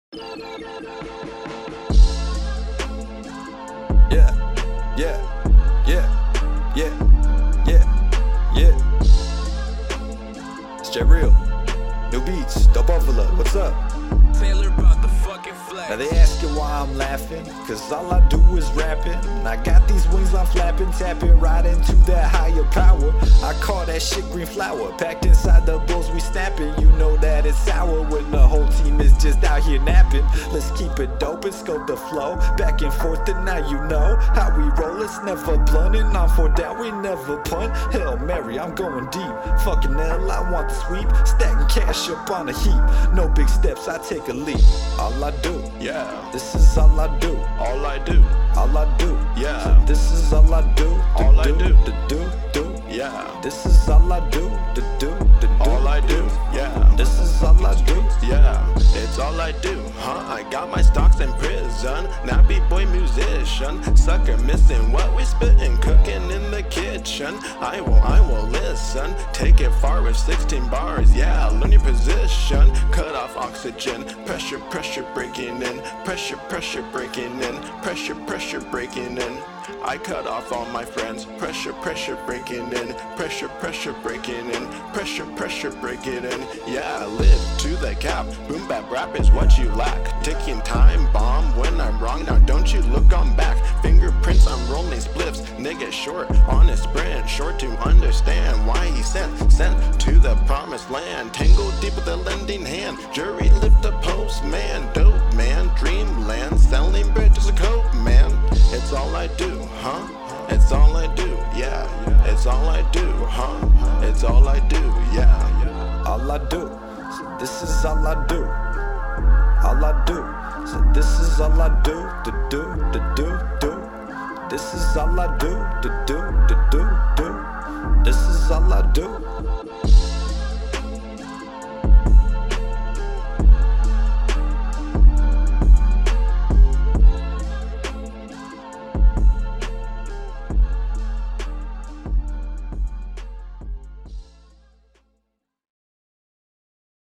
Yeah, yeah, yeah, yeah, yeah, yeah. It's J Real, New Beats, The Buffalo, what's up? Taylor about the fucking flex. Now they asking why I'm laughing, cause all I do is rapping. I got these wings I'm flapping, tapping right into that higher power. I call that shit green flower, packed inside the bowls we snapping. You know that it's sour when the whole team is just out here napping. Let's keep it dope and scope the flow, back and forth and now you know how we roll. It's never blunt and I'm for down, we never punt. Hail Mary, I'm going deep, fucking hell I want the sweep. Stacking cash up on a heap, no big steps, I take a leap. All I do, Yeah, this is all I do. all I do. All I do, Yeah. so this is all I do. All I do. Do. Yeah, This is all I do. Do. all I do. Yeah, This is all I do. yeah, it's all I do, huh? I got my stocks in prison, nappy boy musician, sucker missing what we spittin', cooking in the kitchen. I will listen, take it far with 16 bars, yeah, learn your position, cut off oxygen, pressure breaking in, pressure breaking in, pressure breaking in. I cut off all my friends, pressure breaking in, pressure breaking in, pressure breaking in. Yeah, I live to the cap, boom bap rap is what you lack. Ticking time bomb when I'm wrong, now don't you look on back. Fingerprints, I'm rolling spliffs, nigga short on a sprint, short to understand why he sent to the promised land. Tangled deep with a lending hand, jury lift a postman, dope man, dreamland, selling bread just a coke man. It's all I do, huh? It's all I do, yeah. It's all I do, huh? It's all I do, yeah. All I do, so this is all I do. All I do, so this is all I do. Do. This is all I do. Do. This is all I do.